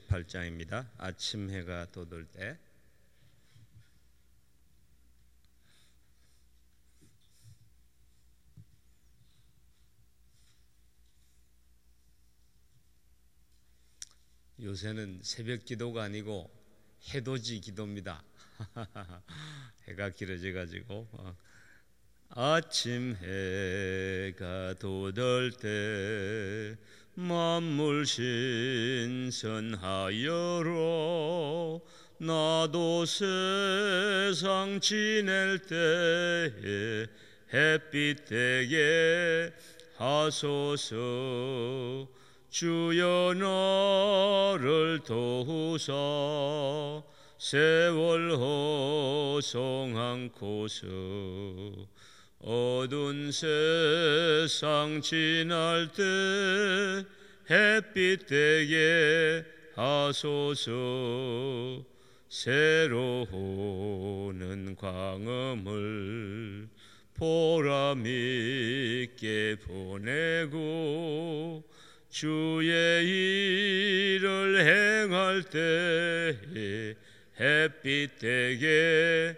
58장입니다. 아침 해가 돋을 때. 요새는 새벽 기도가 아니고 해돋이 기도입니다. 해가 길어져 가지고 아침 해가 돋을 때 만물 신선하여로 나도 세상 지낼 때에 햇빛 되게 하소서. 주여 나를 도우사 세월 허송 않고서 어두운 세상 지날 때 햇빛 되게 하소서. 새로 오는 광음을 보람 있게 보내고 주의 일을 행할 때에 햇빛 되게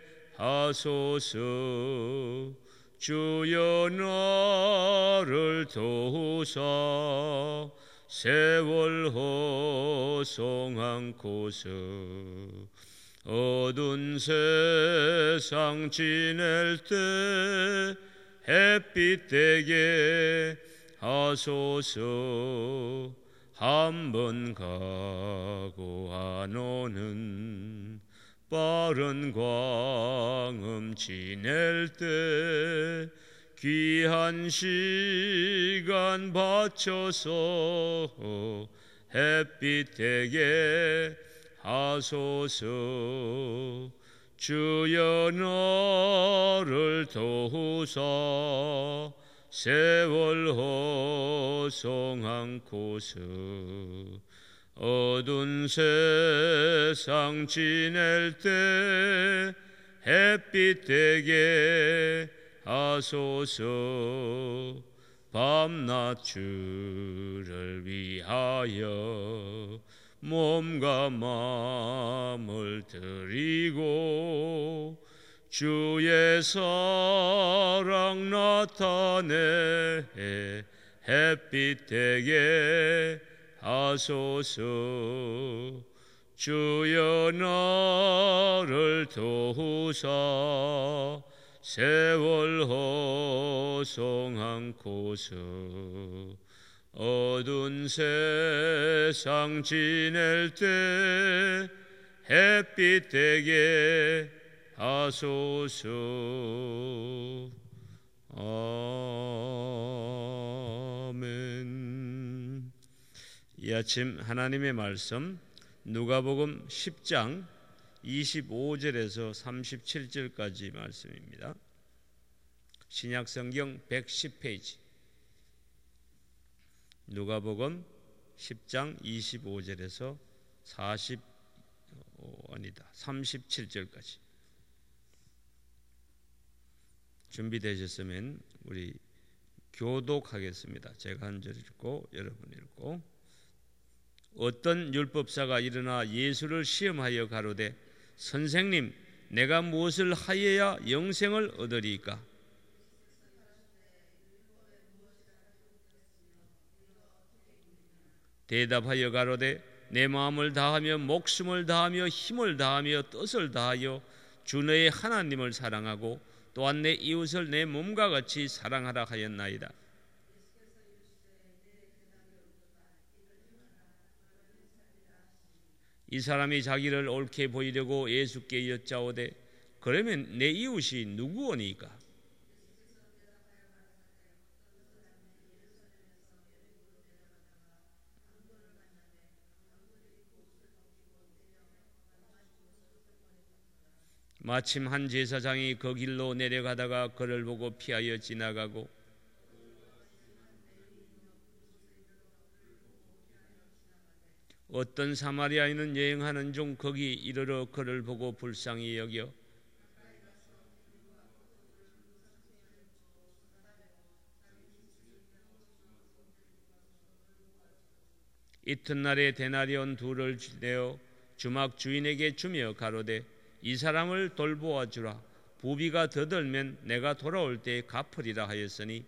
하소서. 주여 나를 도우사 세월 허송 않고서 어두운 세상 지낼 때 햇빛 되게 하소서. 한 번 가고 안 오는 빠른 광음 지낼 때 귀한 시간 바쳐서 햇빛 되게 하소서. 주여 나를 도우사 세월 허송 않고서 어두운 세상 지낼 때 햇빛 되게 하소서. 밤낮 주를 위하여 몸과 마음을 드리고 주의 사랑 나타내 햇빛 되게 하소서. 주여 나를 도우사 세월 허송 않고서 어두운 세상 지낼 때 햇빛 되게 하소서. 아멘. 이 아침 하나님의 말씀 누가복음 10장 25절에서 37절까지 말씀입니다. 신약성경 110페이지 누가복음 10장 25절에서 37절까지 준비되셨으면 우리 교독하겠습니다. 제가 한 절 읽고 여러분 읽고. 어떤 율법사가 일어나 예수를 시험하여 가로되 선생님 내가 무엇을 하여야 영생을 얻으리이까? 대답하여 가로되 내 마음을 다하며 목숨을 다하며 힘을 다하며 뜻을 다하여 주 너의 하나님을 사랑하고 또한 내 이웃을 내 몸과 같이 사랑하라 하였나이다. 이 사람이 자기를 옳게 보이려고 예수께 여짜오되 그러면 내 이웃이 누구오니까? 마침 한 제사장이 그 길로 내려가다가 그를 보고 피하여 지나가고 어떤 사마리아인은 여행하는 중 거기 이르러 그를 보고 불쌍히 여겨 이튿날에 데나리온 둘을 내어 주막 주인에게 주며 가로되 이 사람을 돌보아 주라. 부비가 더 들면 내가 돌아올 때에 갚으리라 하였으니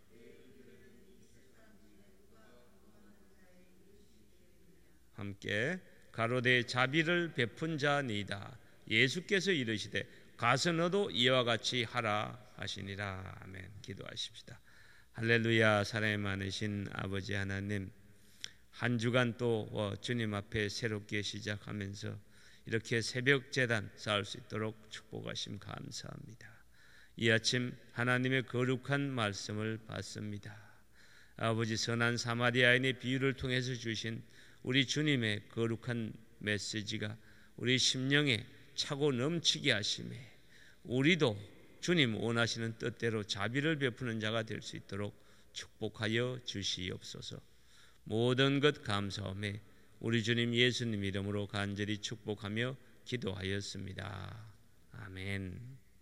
함께 가로되 자비를 베푼 자니이다. 예수께서 이르시되 가서 너도 이와 같이 하라 하시니라. 아멘. 기도하십시다. 할렐루야. 사랑이 많으신 아버지 하나님, 한 주간 또 주님 앞에 새롭게 시작하면서 이렇게 새벽 제단 쌓을 수 있도록 축복하심 감사합니다. 이 아침 하나님의 거룩한 말씀을 받습니다. 아버지, 선한 사마리아인의 비유를 통해서 주신 우리 주님의 거룩한 메시지가 우리 심령에 차고 넘치게 하심에 우리도 주님 원하시는 뜻대로 자비를 베푸는 자가 될 수 있도록 축복하여 주시옵소서. 모든 것 감사하며 우리 주님 예수님 이름으로 간절히 축복하며 기도하였습니다. 아멘.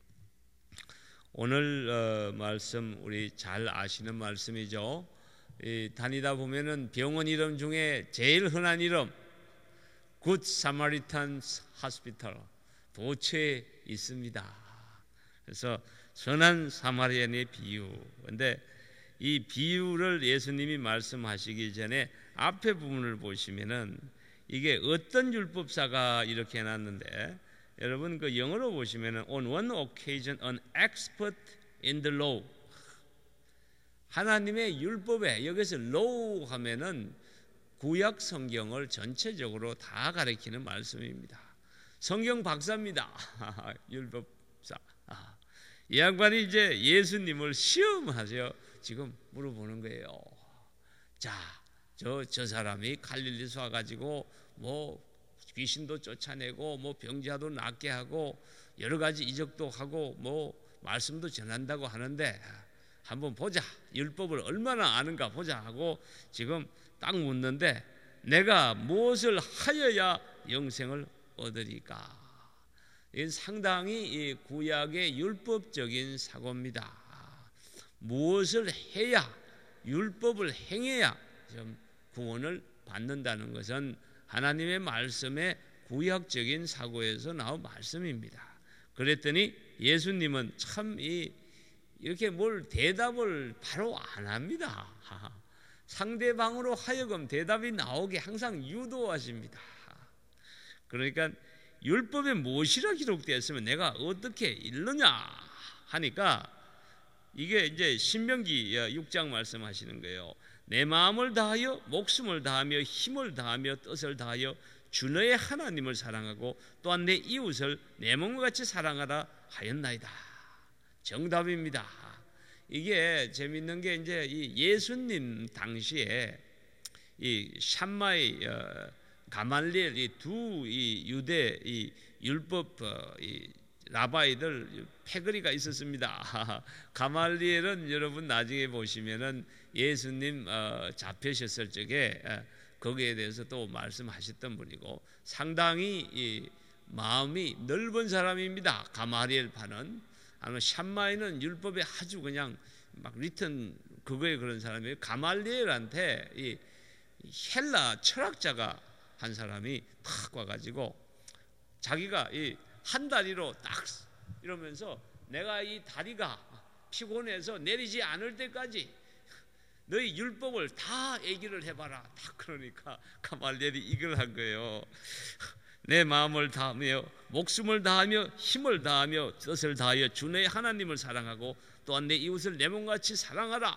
오늘 말씀 우리 잘 아시는 말씀이죠. 다니다 보면은 병원 이름 중에 제일 흔한 이름 Good Samaritan Hospital 도처에 있습니다. 그래서 선한 사마리아인의 비유. 근데 이 비유를 예수님이 말씀하시기 전에 앞에 부분을 보시면은 이게 어떤 율법사가 이렇게 해놨는데, 여러분 그 영어로 보시면은 on one occasion an expert in the law. 하나님의 율법에, 여기서 law 하면은 구약 성경을 전체적으로 다 가리키는 말씀입니다. 성경 박사입니다. 율법사. 이 양반이 이제 예수님을 시험하세요. 지금 물어보는 거예요. 자, 저 사람이 갈릴리에서 와가지고 뭐 귀신도 쫓아내고 뭐 병자도 낫게 하고 여러 가지 이적도 하고 뭐 말씀도 전한다고 하는데 한번 보자. 율법을 얼마나 아는가 보자 하고 지금 딱 묻는데, 내가 무엇을 하여야 영생을 얻으리까? 이건 상당히 구약의 율법적인 사고입니다. 무엇을 해야, 율법을 행해야 좀 구원을 받는다는 것은 하나님의 말씀의 구약적인 사고에서 나온 말씀입니다. 그랬더니 예수님은 참 이렇게 뭘 대답을 바로 안 합니다. 상대방으로 하여금 대답이 나오게 항상 유도하십니다. 그러니까 율법에 무엇이라 기록되어 있으면 내가 어떻게 읽느냐 하니까, 이게 이제 신명기 6장 말씀하시는 거예요. 내 마음을 다하여 목숨을 다하며 힘을 다하며 뜻을 다하여 주 너의 하나님을 사랑하고 또한 내 이웃을 내 몸과 같이 사랑하라 하였나이다. 정답입니다. 이게 재밌는 게 이제 이 예수님 당시에 이 샴마이 가말리엘 이 두 유대 율법 라바이들 패거리가 있었습니다. 가말리엘은 여러분 나중에 보시면은 예수님 잡히셨을 적에 거기에 대해서 또 말씀하셨던 분이고 상당히 마음이 넓은 사람입니다. 가말리엘 파는. 샴마이는 율법에 아주 그냥 막 리턴 그거에 그런 사람이에요. 가말리엘한테 이 헬라 철학자가 한 사람이 탁 와가지고 자기가 이 한 다리로 딱 이러면서 내가 이 다리가 피곤해서 내리지 않을 때까지 너희 율법을 다 얘기를 해봐라. 딱 그러니까 가말리엘이 이걸 한 거예요. 내 마음을 다하며 목숨을 다하며 힘을 다하며 뜻을 다하여 주 너의 하나님을 사랑하고 또한 내 이웃을 내 몸같이 사랑하라.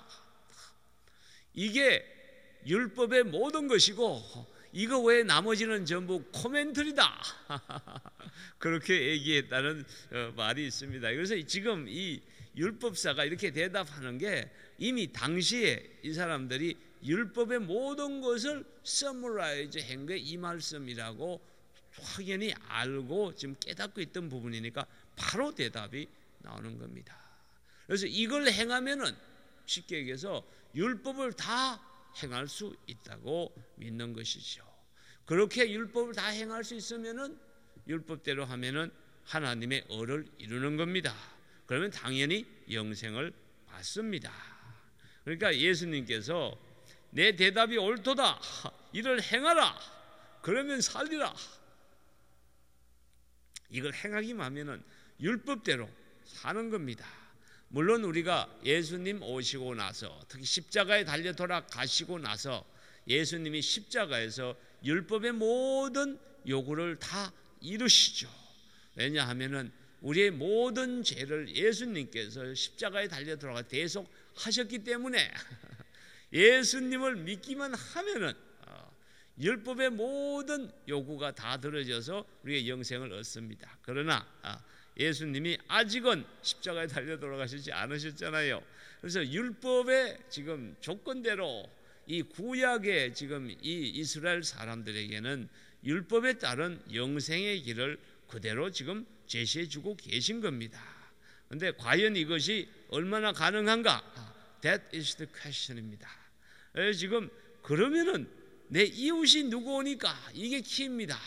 이게 율법의 모든 것이고 이거 외에 나머지는 전부 코멘터리다. 그렇게 얘기했다는 말이 있습니다. 그래서 지금 이 율법사가 이렇게 대답하는 게 이미 당시에 이 사람들이 율법의 모든 것을 서머라이즈 한 게 이 말씀이라고 확연히 알고 지금 깨닫고 있던 부분이니까 바로 대답이 나오는 겁니다. 그래서 이걸 행하면은 쉽게 얘기해서 율법을 다 행할 수 있다고 믿는 것이죠. 그렇게 율법을 다 행할 수 있으면은 율법대로 하면은 하나님의 의를 이루는 겁니다. 그러면 당연히 영생을 받습니다. 그러니까 예수님께서 내 대답이 옳도다. 이를 행하라. 그러면 살리라. 이걸 행하기만 하면은 율법대로 사는 겁니다. 물론 우리가 예수님 오시고 나서, 특히 십자가에 달려 돌아가시고 나서 예수님이 십자가에서 율법의 모든 요구를 다 이루시죠. 왜냐하면은 우리의 모든 죄를 예수님께서 십자가에 달려 돌아가 대속하셨기 때문에 예수님을 믿기만 하면은 율법의 모든 요구가 다 들어져서 우리의 영생을 얻습니다. 그러나 예수님이 아직은 십자가에 달려 돌아가시지 않으셨잖아요. 그래서 율법의 지금 조건대로 이 구약의 지금 이 이스라엘 사람들에게는 율법에 따른 영생의 길을 그대로 지금 제시해 주고 계신 겁니다. 그런데 과연 이것이 얼마나 가능한가? That is the question입니다. 지금 그러면은 내 이웃이 누구니까 이게 키입니다.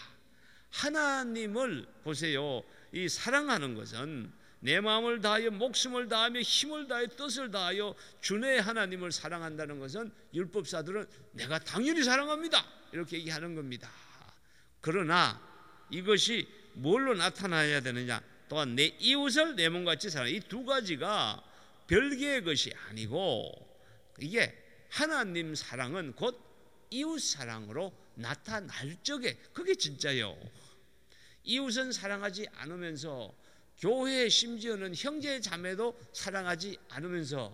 하나님을 보세요. 이 사랑하는 것은 내 마음을 다하여 목숨을 다하며 힘을 다하여 뜻을 다하여 주의 하나님을 사랑한다는 것은 율법사들은 내가 당연히 사랑합니다 이렇게 얘기하는 겁니다. 그러나 이것이 뭘로 나타나야 되느냐? 또한 내 이웃을 내 몸같이 사랑. 이 두 가지가 별개의 것이 아니고 이게 하나님 사랑은 곧 이웃 사랑으로 나타날 적에 그게 진짜요. 이웃은 사랑하지 않으면서 교회 심지어는 형제 자매도 사랑하지 않으면서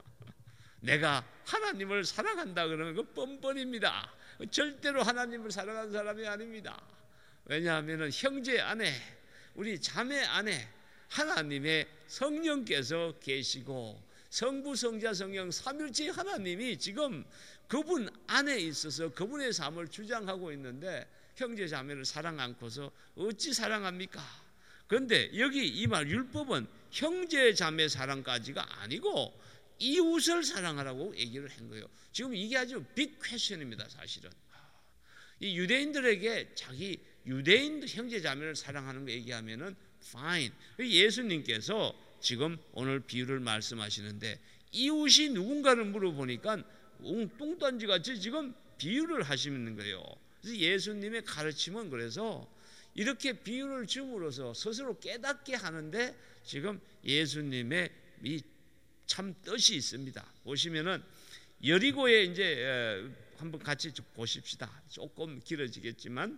내가 하나님을 사랑한다 그러면 그 뻔뻔입니다. 절대로 하나님을 사랑하는 사람이 아닙니다. 왜냐하면 형제 안에 우리 자매 안에 하나님의 성령께서 계시고 성부 성자 성령 삼일체 하나님이 지금 그분 안에 있어서 그분의 삶을 주장하고 있는데 형제 자매를 사랑 않고서 어찌 사랑합니까? 그런데 여기 이 말 율법은 형제 자매 사랑까지가 아니고 이웃을 사랑하라고 얘기를 한 거예요. 지금 이게 아주 빅 퀘션입니다. 사실은 이 유대인들에게 자기 유대인 형제 자매를 사랑하는 거 얘기하면은 fine. 예수님께서 지금 오늘 비유를 말씀하시는데 이웃이 누군가를 물어보니까 똥단지 같이 지금 비유를 하시는 거예요. 그래서 예수님의 가르침은 그래서 이렇게 비유를 줌으로써 스스로 깨닫게 하는데 지금 예수님의 이 참 뜻이 있습니다. 보시면은 여리고에 이제 한번 같이 보십시다. 조금 길어지겠지만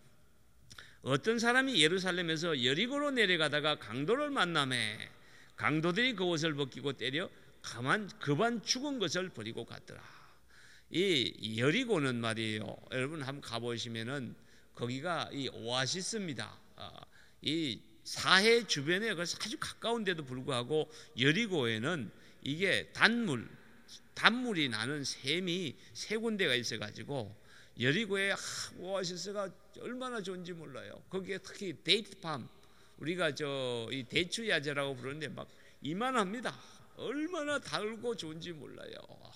어떤 사람이 예루살렘에서 여리고로 내려가다가 강도를 만나매 강도들이 그 옷을 벗기고 때려 그만 죽은 것을 버리고 갔더라. 이 여리고는 말이에요. 여러분 한번 가보시면은 거기가 이 오아시스입니다. 이 사해 주변에 아주 가까운데도 불구하고 여리고에는 이게 단물이 나는 샘이 세 군데가 있어가지고 여리고의 오아시스가 얼마나 좋은지 몰라요. 거기에 특히 데이트팜 우리가 이 대추야자라고 부르는데 막 이만합니다. 얼마나 달고 좋은지 몰라요.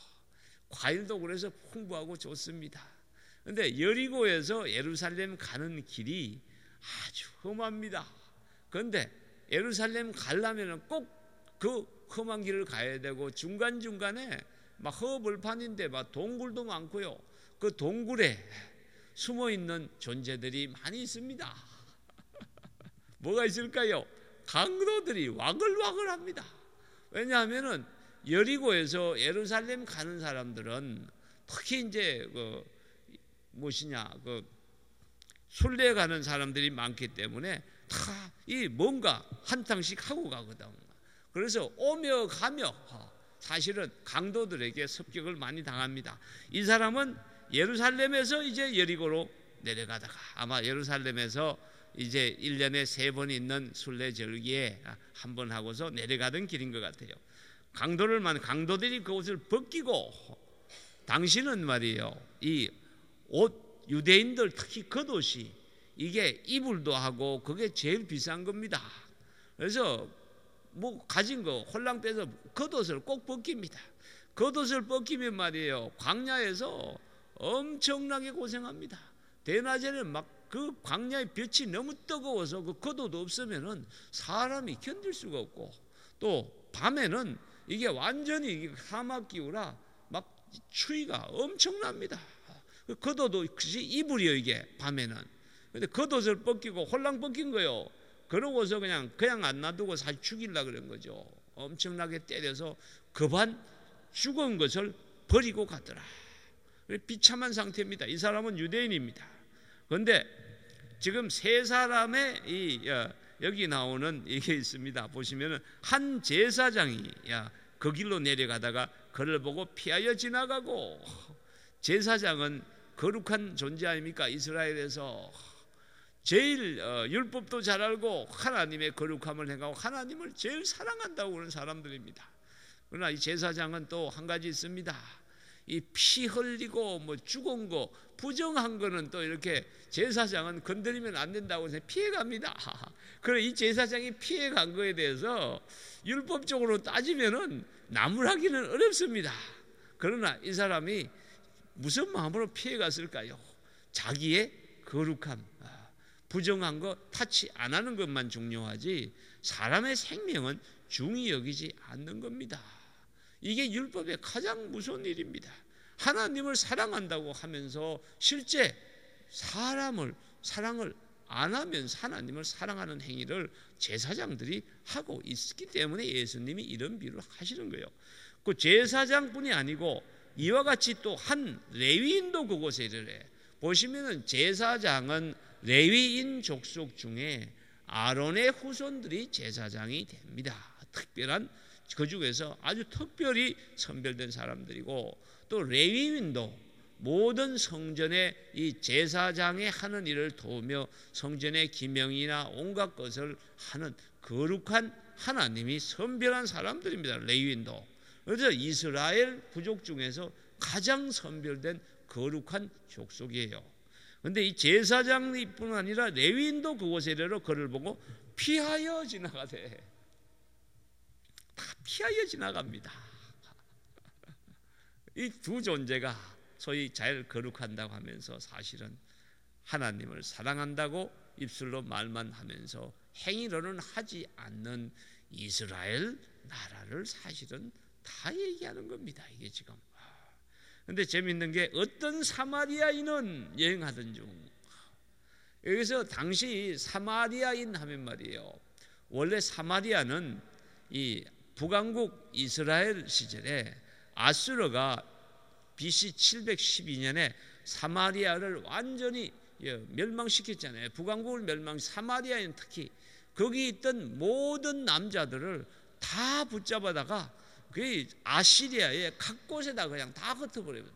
과일도 그래서 풍부하고 좋습니다. 그런데 여리고에서 예루살렘 가는 길이 아주 험합니다. 그런데 예루살렘 가려면 꼭 그 험한 길을 가야 되고 중간중간에 막 허벌판인데 막 동굴도 많고요. 그 동굴에 숨어 있는 존재들이 많이 있습니다. 뭐가 있을까요? 강도들이 와글와글합니다. 왜냐하면은 여리고에서 예루살렘 가는 사람들은 특히 이제 순례 가는 사람들이 많기 때문에 다 이 뭔가 한탕씩 하고 가거든. 그래서 오며 가며 사실은 강도들에게 습격을 많이 당합니다. 이 사람은 예루살렘에서 이제 여리고로 내려가다가 아마 예루살렘에서 이제 1년에 3번 있는 순례절기에 한 번 하고서 내려가던 길인 것 같아요. 강도들이 그 옷을 벗기고 당신은 말이에요. 이 옷 유대인들 특히 겉옷이 이게 이불도 하고 그게 제일 비싼 겁니다. 그래서 뭐 가진 거 홀랑 빼서 겉옷을 꼭 벗깁니다. 겉옷을 벗기면 말이에요. 광야에서 엄청나게 고생합니다. 대낮에는 막 그 광야의 빛이 너무 뜨거워서 그 겉옷 없으면은 사람이 견딜 수가 없고 또 밤에는 이게 완전히 사막 기후라 막 추위가 엄청납니다. 겉옷도 이불이요 이게 밤에는. 근데 겉옷을 벗기고 홀랑 벗긴 거요. 그러고서 그냥 안 놔두고 사실 죽이려고 그런 거죠. 엄청나게 때려서 급한 죽은 것을 버리고 갔더라. 비참한 상태입니다. 이 사람은 유대인입니다. 그런데 지금 세 사람의 여기 나오는 이게 있습니다. 보시면은 한 제사장이 그 길로 내려가다가 그를 보고 피하여 지나가고, 제사장은 거룩한 존재 아닙니까? 이스라엘에서 제일 율법도 잘 알고 하나님의 거룩함을 행하고 하나님을 제일 사랑한다고 그러는 사람들입니다. 그러나 이 제사장은 또 한 가지 있습니다. 이 피 흘리고 뭐 죽은 거 부정한 거는 또 이렇게 제사장은 건드리면 안 된다고 해서 피해갑니다. 그래 이 제사장이 피해간 거에 대해서 율법적으로 따지면은 나무라기는 어렵습니다. 그러나 이 사람이 무슨 마음으로 피해갔을까요? 자기의 거룩함, 부정한 거 타치 안 하는 것만 중요하지 사람의 생명은 중히 여기지 않는 겁니다. 이게 율법의 가장 무서운 일입니다. 하나님을 사랑한다고 하면서 실제 사람을 사랑을 안 하면 하나님을 사랑하는 행위를 제사장들이 하고 있기 때문에 예수님이 이런 비유를 하시는 거예요. 그 제사장뿐이 아니고 이와 같이 또 한 레위인도 그곳에 이르래. 보시면은 제사장은 레위인 족속 중에 아론의 후손들이 제사장이 됩니다. 특별한 그 중에서 아주 특별히 선별된 사람들이고, 또 레위인도 모든 성전의 이 제사장의 하는 일을 도우며 성전의 기명이나 온갖 것을 하는 거룩한 하나님이 선별한 사람들입니다. 레위인도. 그래서 이스라엘 부족 중에서 가장 선별된 거룩한 족속이에요. 그런데 이 제사장뿐 아니라 레위인도 그곳에 이르러 그를 보고 피하여 지나가되, 다 피하여 지나갑니다. 이 두 존재가 소위 잘 거룩한다고 하면서 사실은 하나님을 사랑한다고 입술로 말만 하면서 행위로는 하지 않는 이스라엘 나라를 사실은 다 얘기하는 겁니다. 이게 지금. 그런데 재밌는 게 어떤 사마리아인은 여행하던 중, 여기서 당시 사마리아인 하면 말이에요, 원래 사마리아는 이 북왕국 이스라엘 시절에 아수르가 BC 712년에 사마리아를 완전히 멸망시켰잖아요. 북왕국을 사마리아인 특히 거기 있던 모든 남자들을 다 붙잡아다가 그 아시리아의 각 곳에다 그냥 다 흩어버렸어요.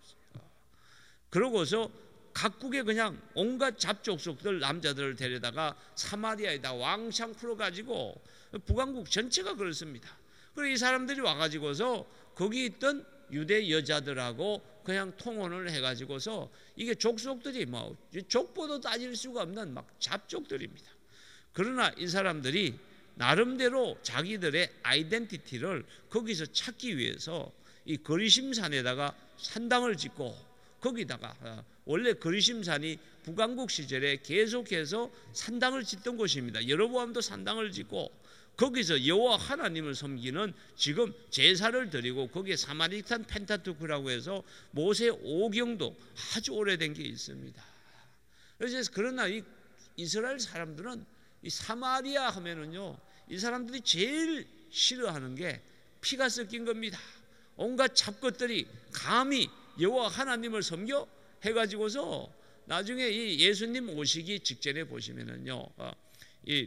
그러고서 각국에 그냥 온갖 잡족속들 남자들을 데려다가 사마리아에다 왕창 풀어가지고, 북왕국 전체가 그렇습니다. 그리고 이 사람들이 와가지고서 거기 있던 유대 여자들하고 그냥 통혼을 해가지고서, 이게 족속들이 뭐 족보도 따질 수가 없는 막 잡족들입니다. 그러나 이 사람들이 나름대로 자기들의 아이덴티티를 거기서 찾기 위해서 이 거리심산에다가 산당을 짓고, 거기다가 원래 거리심산이 북왕국 시절에 계속해서 산당을 짓던 곳입니다. 여로보암도 산당을 짓고 거기서 여호와 하나님을 섬기는 지금 제사를 드리고, 거기에 사마리탄 펜타투크라고 해서 모세 오경도 아주 오래된 게 있습니다. 그래서 그러나 이 이스라엘 사람들은 이 사마리아 하면은요, 이 사람들이 제일 싫어하는 게 피가 섞인 겁니다. 온갖 잡것들이 감히 여호와 하나님을 섬겨 해가지고서 나중에 이 예수님 오시기 직전에 보시면은요, 이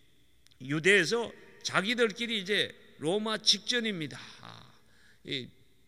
유대에서 자기들끼리 이제 로마 직전입니다. 이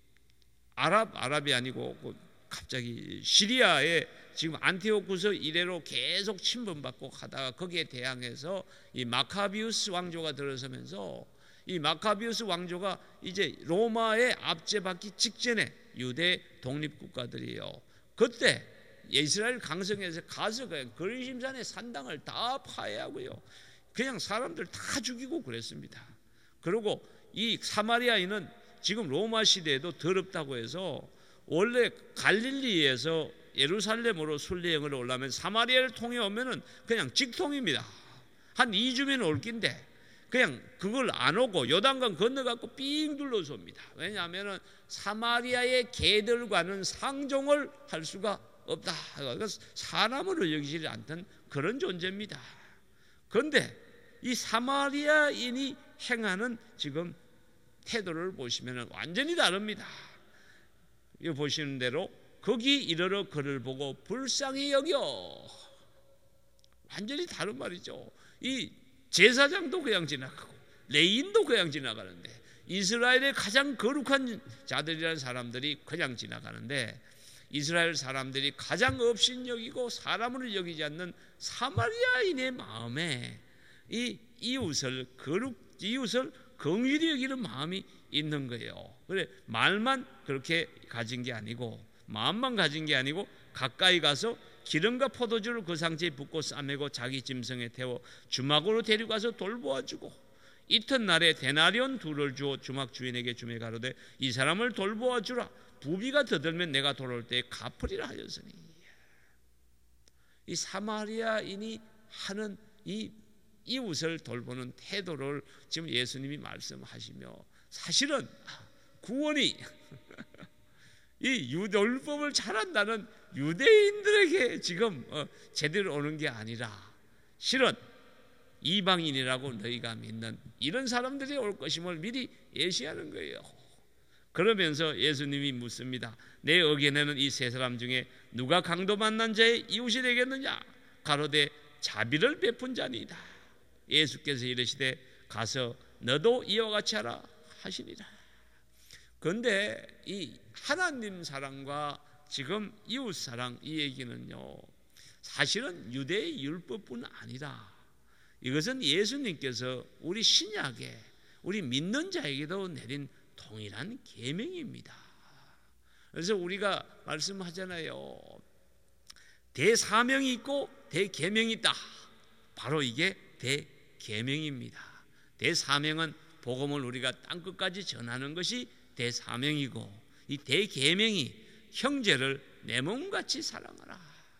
아랍이 아니고 갑자기 시리아에 지금 안티오쿠스 이래로 계속 침범받고 하다가 거기에 대항해서 이 마카비우스 왕조가 들어서면서, 이 마카비우스 왕조가 이제 로마에 압제받기 직전에 유대 독립국가들이에요. 그때 이스라엘 강성에서 가서 그냥 거리심산의 산당을 다 파괴하고요, 그냥 사람들 다 죽이고 그랬습니다. 그리고 이 사마리아인은 지금 로마 시대에도 더럽다고 해서 원래 갈릴리에서 예루살렘으로 순례여행을 오려면 사마리아를 통해 오면은 그냥 직통입니다. 한 2주면 올 긴데 그냥 그걸 안 오고 요단강 건너갖고 삥 둘러서 옵니다. 왜냐하면 사마리아의 개들과는 상종을 할 수가 없다. 그러니까 사람으로 여기지 않던 그런 존재입니다. 그런데 이 사마리아인이 행하는 지금 태도를 보시면 완전히 다릅니다. 이거 보시는 대로 거기 이르러 그를 보고 불쌍히 여겨. 완전히 다른 말이죠. 이 제사장도 그냥 지나가고 레위인도 그냥 지나가는데 이스라엘의 가장 거룩한 자들이라는 사람들이 그냥 지나가는데 이스라엘 사람들이 가장 업신여기고 사람을 여기지 않는 사마리아인의 마음에 이 이웃을 긍휼히 여기는 마음이 있는 거예요. 그래 말만 그렇게 가진 게 아니고 마음만 가진 게 아니고 가까이 가서 기름과 포도주를 그 상체에 붓고 싸매고 자기 짐승에 태워 주막으로 데려가서 돌보아주고 이튿날에 데나리온 2를 주어 주막 주인에게 주매 가로되 이 사람을 돌보아주라. 부비가 더 들면 내가 돌아올 때에 갚으리라 하였으니. 이 사마리아인이 하는 이 이웃을 돌보는 태도를 지금 예수님이 말씀하시며 사실은 구원이 이 율법을 잘한다는 유대인들에게 지금 제대로 오는 게 아니라 실은 이방인이라고 너희가 믿는 이런 사람들이 올 것임을 미리 예시하는 거예요. 그러면서 예수님이 묻습니다. 내 의견에는 이 세 사람 중에 누가 강도 만난 자의 이웃이 되겠느냐? 가로되 자비를 베푼 자니이다. 예수께서 이르시되 가서 너도 이와 같이 하라 하시니라. 그런데 이 하나님 사랑과 지금 이웃 사랑 이 얘기는요 사실은 유대의 율법뿐 아니라 이것은 예수님께서 우리 신약에 우리 믿는 자에게도 내린 동일한 계명입니다. 그래서 우리가 말씀하잖아요. 대사명이 있고 대계명이 있다. 바로 이게 대계명입니다. 대사명은 복음을 우리가 땅끝까지 전하는 것이 대사명이고 이 대계명이 형제를 내 몸같이 사랑하라.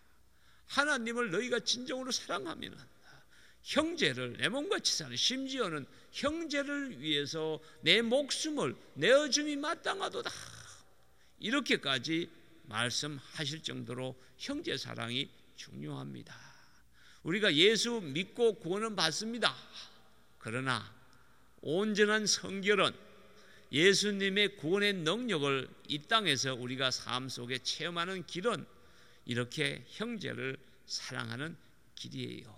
하나님을 너희가 진정으로 사랑하면 형제를 내 몸같이 사랑하라. 심지어는 형제를 위해서 내 목숨을 내어줌이 마땅하도다. 이렇게까지 말씀하실 정도로 형제 사랑이 중요합니다. 우리가 예수 믿고 구원은 받습니다. 그러나 온전한 성결은 예수님의 구원의 능력을 이 땅에서 우리가 삶 속에 체험하는 길은 이렇게 형제를 사랑하는 길이에요.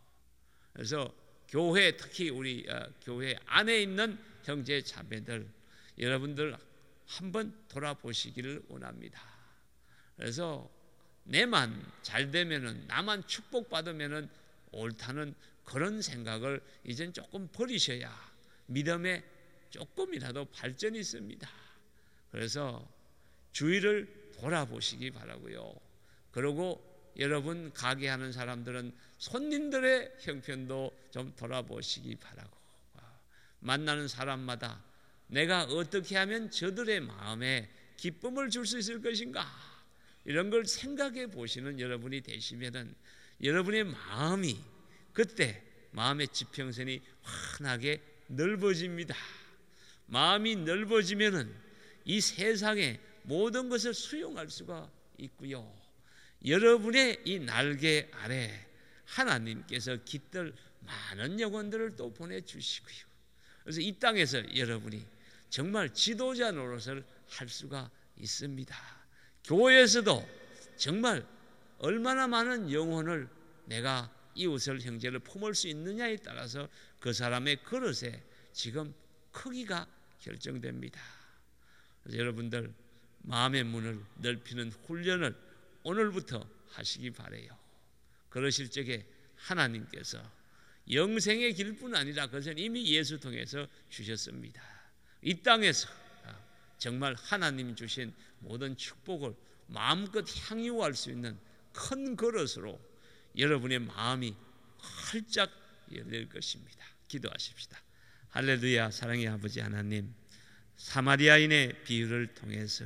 그래서 교회 특히 우리 교회 안에 있는 형제 자매들 여러분들 한번 돌아보시기를 원합니다. 그래서 내만 잘 되면은 나만 축복받으면은 옳다는 그런 생각을 이젠 조금 버리셔야 믿음에 조금이라도 발전이 있습니다. 그래서 주위를 돌아보시기 바라고요. 그리고 여러분 가게 하는 사람들은 손님들의 형편도 좀 돌아보시기 바라고 만나는 사람마다 내가 어떻게 하면 저들의 마음에 기쁨을 줄 수 있을 것인가 이런 걸 생각해 보시는 여러분이 되시면은 여러분의 마음이 그때 마음의 지평선이 환하게 넓어집니다. 마음이 넓어지면은 이 세상의 모든 것을 수용할 수가 있고요. 여러분의 이 날개 아래 하나님께서 깃들 많은 영혼들을 또 보내주시고요. 그래서 이 땅에서 여러분이 정말 지도자 노릇을 할 수가 있습니다. 교회에서도 정말 얼마나 많은 영혼을 내가 이웃을 형제를 품을 수 있느냐에 따라서 그 사람의 그릇에 지금 크기가 결정됩니다. 그래서 여러분들 마음의 문을 넓히는 훈련을 오늘부터 하시기 바라요. 그러실 적에 하나님께서 영생의 길뿐 아니라 그것은 이미 예수 통해서 주셨습니다. 이 땅에서 정말 하나님 주신 모든 축복을 마음껏 향유할 수 있는 큰 그릇으로 여러분의 마음이 활짝 열릴 것입니다. 기도하십시다. 할렐루야. 사랑의 아버지 하나님, 사마리아인의 비유를 통해서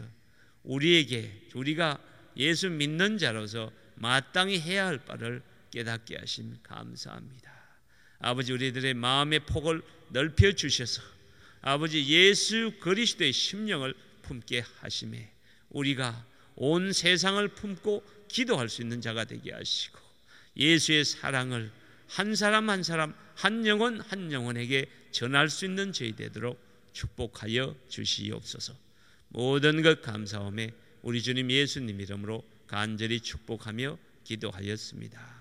우리가 예수 믿는 자로서 마땅히 해야 할 바를 깨닫게 하심 감사합니다. 아버지 우리들의 마음의 폭을 넓혀 주셔서 아버지 예수 그리스도의 심령을 품게 하심에 우리가 온 세상을 품고 기도할 수 있는 자가 되게 하시고 예수의 사랑을 한 사람 한 사람 한 영혼 한 영혼에게 전할 수 있는 저희 되도록 축복하여 주시옵소서. 모든 것 감사하며 우리 주님 예수님 이름으로 간절히 축복하며 기도하였습니다.